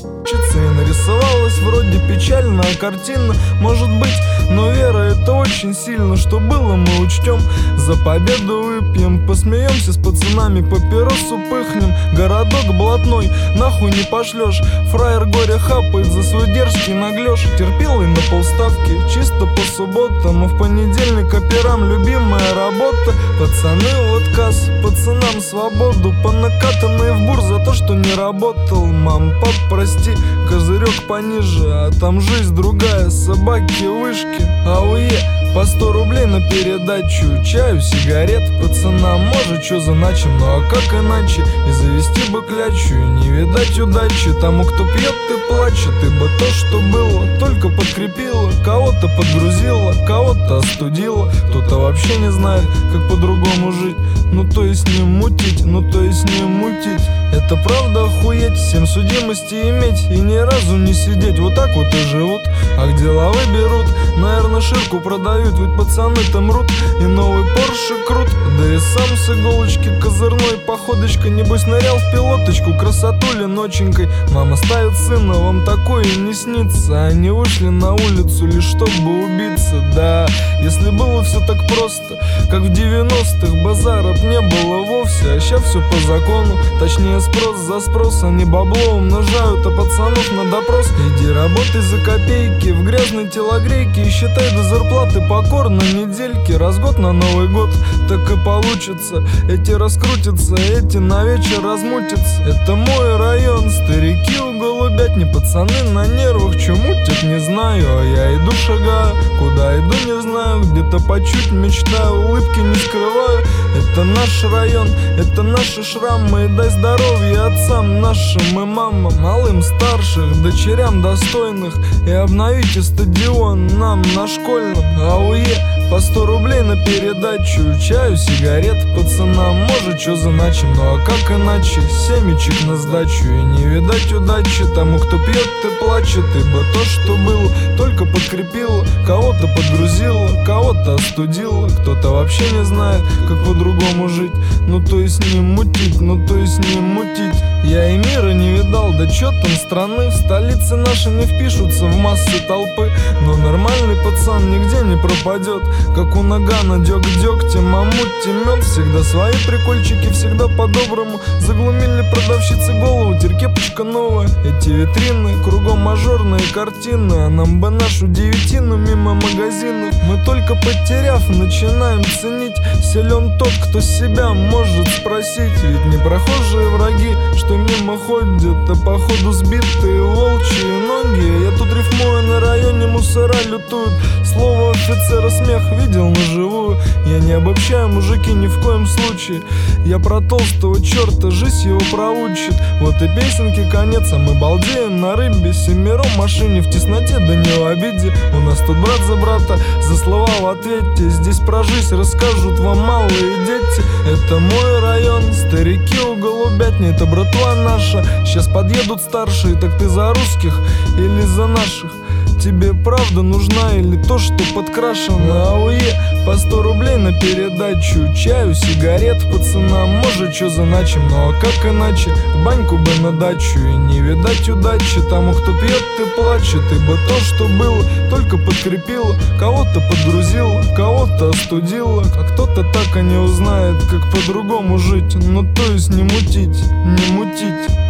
И нарисовалась вроде печальная картина, может быть, но вера это очень сильно. Что было, мы учтем, за победу выпьем, посмеемся с пацанами, папиросу пыхнем. Городок блатной, нахуй не пошлешь. Фраер горе хапает за свой дерзкий наглёж. Терпилой на полставки, чисто по субботам, а в понедельник операм любимая работа. Пацаны в отказ, пацанам свободу, по накатанной в бур за то, что не работал. Мам, пап, прости, козырек пониже, а там жизнь другая, собаки, вышки. Ауе, по 100 рублей на передачу, чаю, сигарет. Пацанам может чё заначим, ну а как иначе? И завести бы клячу, и не видать удачи тому, кто пьет и плачет. Ибо то, что было, только подкрепило, кого-то подгрузило, кого-то остудило. Кто-то вообще не знает, как по-другому жить. Ну то есть не мутить, ну то есть не мутить. Это правда охуеть, 7 судимостей иметь и ни разу не сидеть. Вот так вот и живут, а где лавы берут, наверное, ширку продают, ведь пацаны-то мрут. И новый Порше крут, да и сам с иголочки козырной походочкой. Небось нырял в пилоточку, красотули ноченькой. Мама ставит сына, вам такое не снится. Они вышли на улицу лишь чтобы убиться. Да, если было все так просто, как в 90-х, базаров не было вовсе. А ща все по закону, точнее спрос за спрос. Они бабло умножают, а пацанов на допрос. Иди работай за копейки в грязной телогрейке и считай до зарплаты покорно недельки. Раз год на Новый год, так и получится. Эти раскрутятся, эти на вечер размутятся. Это мой район, старики у голубятни, пацаны на нервах, чё мутят, не знаю. А я иду шагаю, куда иду не знаю. Где-то по чуть мечтаю, улыбки не скрываю. Это наш район, это наши шрамы. И дай здоровья отцам нашим и мамам, малым, старших, дочерям достойных. И обновите стадион нам на школьном. Ауе, по 100 рублей на передачу, чаю, сигарет. Пацанам может чё заначим, ну а как иначе? Семечек на сдачу, и не видать удачи тому, кто пьет и плачет. Ибо то, что было, только подкрепило, кого-то подгрузило, кого-то остудило. Кто-то вообще не знает, как по-другому жить. Ну то есть не мутить, ну то есть не мутить. Я и мира не видал, да чё там страны. В столице наши не впишутся в массы толпы. Но нормальный пацан нигде не пропадет, как у Нагана дёк-дёгтем, мамут-темёт. Всегда свои прикольчики, всегда по-доброму. Заглумили продавщицы голову, теперь кепочка новая. Эти витрины, кругом мажорные картины. А нам бы нашу девятину мимо магазинов. Мы только потеряв, начинаем ценить. Силен тот, кто себя может спросить. Ведь не прохожие враги, что мимо ходят, а походу сбитые волчьи ноги. Я тут рифмую, на районе мусора лютуют. Слово офицера смех видел наживую. Я не обобщаю, мужики, ни в коем случае. Я про толстого черта, жизнь его проучит. Вот и песенки конец, а мы балдеем на рыбе. Семером в машине в тесноте, да не в обиде. У нас тут брат за брата, за слова в ответе. Здесь про жизнь расскажут вам малые дети. Это мой район, старики у голубятни, это братва наша. Сейчас подъедут старшие, так ты за русских или за наших? Тебе правда нужна или то, что подкрашено? Ауе, по 100 рублей на передачу, чаю, сигарет. Пацанам может чё заначим, ну а как иначе? В баньку бы на дачу, и не видать удачи тому, кто пьет и плачет. Ибо то, что было, только подкрепило, кого-то подгрузило, кого-то остудило. А кто-то так и не узнает, как по-другому жить. Ну то есть не мутить, не мутить.